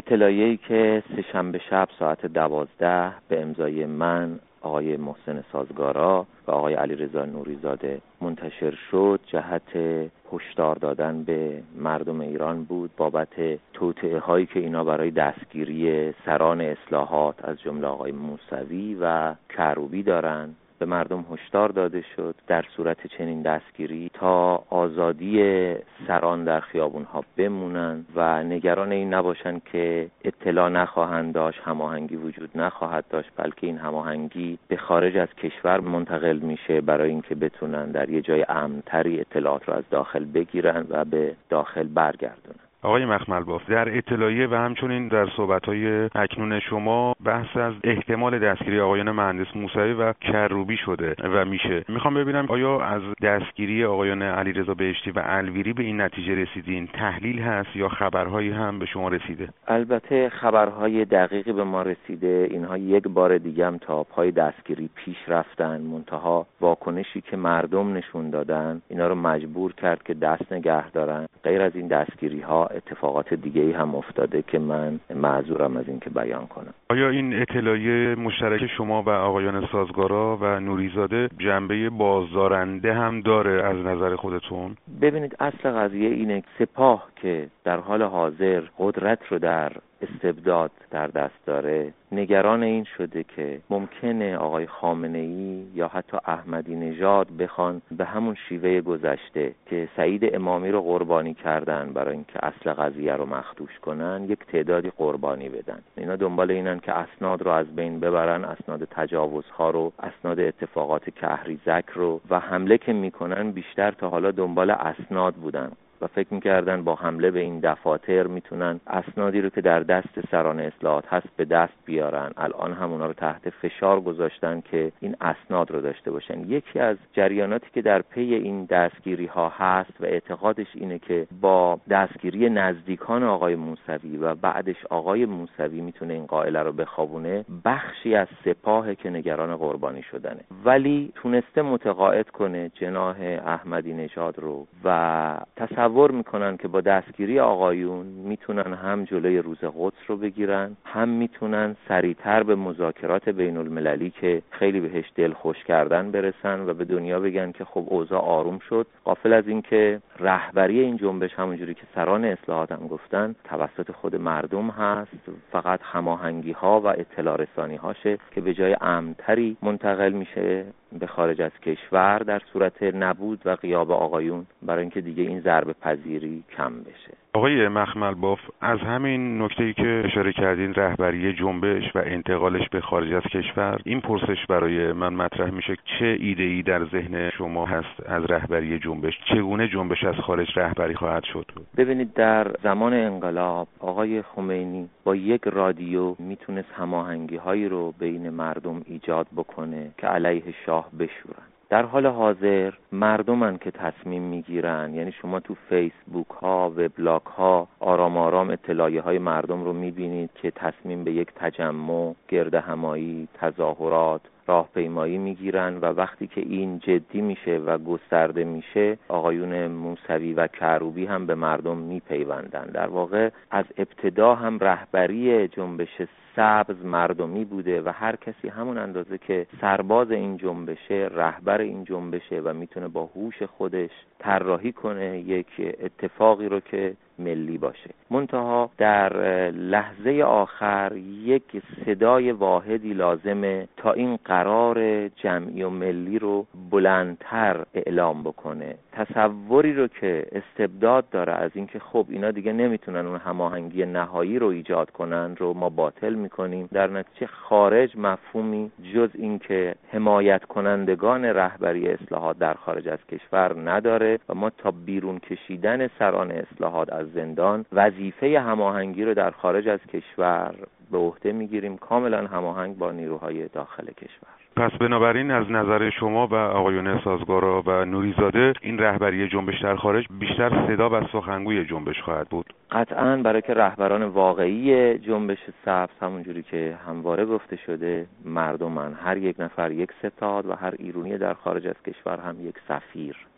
اطلاعیه‌ای که سه‌شنبه شب ساعت 12 به امضای من، آقای محسن سازگارا و آقای علیرضا نوریزاده منتشر شد جهت هشدار دادن به مردم ایران بود بابت توطئه هایی که اینا برای دستگیری سران اصلاحات از جمله آقای موسوی و کروبی دارن. به مردم هشدار داده شد در صورت چنین دستگیری تا آزادی سران در خیابونها بمونن و نگران این نباشن که اطلاع نخواهند داشت، هماهنگی وجود نخواهد داشت، بلکه این هماهنگی به خارج از کشور منتقل میشه برای اینکه بتونن در یه جای امن‌تری اطلاعات رو از داخل بگیرن و به داخل برگردونن. آقای مخملباف، در اطلاعیه و همچنین در صحبت‌های اکنون شما بحث از احتمال دستگیری آقایان مهندس موسوی و کروبی شده و میشه. میخوام ببینم آیا از دستگیری آقایان علیرضا بهشتی و الویری به این نتیجه رسیدین؟ تحلیل هست یا خبرهایی هم به شما رسیده؟ البته خبرهای دقیقی به ما رسیده. اینها یک بار دیگه هم تا پای دستگیری پیش رفتن، منتها واکنشی که مردم نشون دادن اینا رو مجبور کرد که دست نگه دارن. غیر از این دستگیری‌ها اتفاقات دیگه‌ای هم افتاده که من معذورم از این که بیان کنم. آیا این اطلاعیه مشترک شما و آقایان سازگارا و نوریزاده جنبه بازدارنده هم داره از نظر خودتون؟ ببینید، اصل قضیه اینه سپاه که در حال حاضر قدرت رو در استبداد در دست داره، نگران این شده که ممکنه آقای خامنه‌ای یا حتی احمدی نژاد بخوان به همون شیوه گذشته که سعید امامی رو قربانی کردن برای اینکه اصل قضیه رو مخدوش کنن، یک تعدادی قربانی بدن. اینا دنبال اینن که اسناد رو از بین ببرن، اسناد تجاوزها رو، اسناد اتفاقات کهریزک رو، و حمله که میکنن بیشتر تا حالا دنبال اسناد بودن و فکر می‌کردن با حمله به این دفاتر میتونن اسنادی رو که در دست سران اصلاحات هست به دست بیارن. الان هم اونا رو تحت فشار گذاشتن که این اسناد رو داشته باشن. یکی از جریاناتی که در پی این دستگیری ها هست و اعتقادش اینه که با دستگیری نزدیکان آقای موسوی و بعدش آقای موسوی میتونه این قائله رو بخوابونه، بخشی از سپاه که نگران قربانی شدنه، ولی تونسته متقاعد کنه جناح احمدی نژاد رو و تصور میکنن که با دستگیری آقایون میتونن هم جلوی روز قدس رو بگیرن، هم میتونن سریعتر به مذاکرات بین المللی که خیلی بهش دل خوش کردن برسن و به دنیا بگن که خب اوضاع آروم شد، غافل از این که رهبری این جنبش همونجوری که سران اصلاحات هم گفتن توسط خود مردم هست. فقط هماهنگی ها و اطلاع رسانی هاشه که به جای امن‌تری منتقل میشه به خارج از کشور در صورت نبود و غیاب آقایون، برای اینکه دیگه این ضربه پذیری کم بشه. آقای مخملباف، از همین نکته‌ای که اشاره کردین، رهبری جنبش و انتقالش به خارج از کشور، این پرسش برای من مطرح میشه چه ایده‌ای در ذهن شما هست از رهبری جنبش؟ چگونه جنبش از خارج رهبری خواهد شد؟ ببینید، در زمان انقلاب آقای خمینی با یک رادیو میتونست هماهنگی‌هایی رو بین مردم ایجاد بکنه که علیه شاه بشورن. در حال حاضر مردمن که تصمیم میگیرن. یعنی شما تو فیسبوک ها، وبلاگ ها آرام آرام اطلاعیه های مردم رو میبینید که تصمیم به یک تجمع، گرد همایی، تظاهرات، راهپیمایی میگیرن و وقتی که این جدی میشه و گسترده میشه، آقایون موسوی و کروبی هم به مردم میپیوندن. در واقع از ابتدا هم رهبری جنبش سبز مردمی بوده و هر کسی همون اندازه که سرباز این جنبشه، رهبر این جنبشه و میتونه با هوش خودش طراحی کنه یک اتفاقی رو که ملی باشه. منتها در لحظه آخر یک صدای واحدی لازمه تا این قرار جمعی و ملی رو بلندتر اعلام بکنه. تصوری رو که استبداد داره از اینکه خب اینا دیگه نمیتونن اون هماهنگی نهایی رو ایجاد کنن رو ما باطل میکنیم. در نتیجه خارج مفهومی جز اینکه حمایت کنندگان رهبری اصلاحات در خارج از کشور نداره و ما تا بیرون کشیدن سران اصلاحات از زندان وظیفه هماهنگی رو در خارج از کشور به عهده میگیریم، کاملا هماهنگ با نیروهای داخل کشور. پس بنابراین از نظر شما و آقایون سازگارا و نوریزاده این رهبری جنبش در خارج بیشتر صدا و سخنگوی جنبش خواهد بود؟ قطعاً، برای که رهبران واقعی جنبش سبز همونجوری که همواره گفته شده مردمن. هر یک نفر یک ستاد و هر ایرانی در خارج از کشور هم یک سفیر.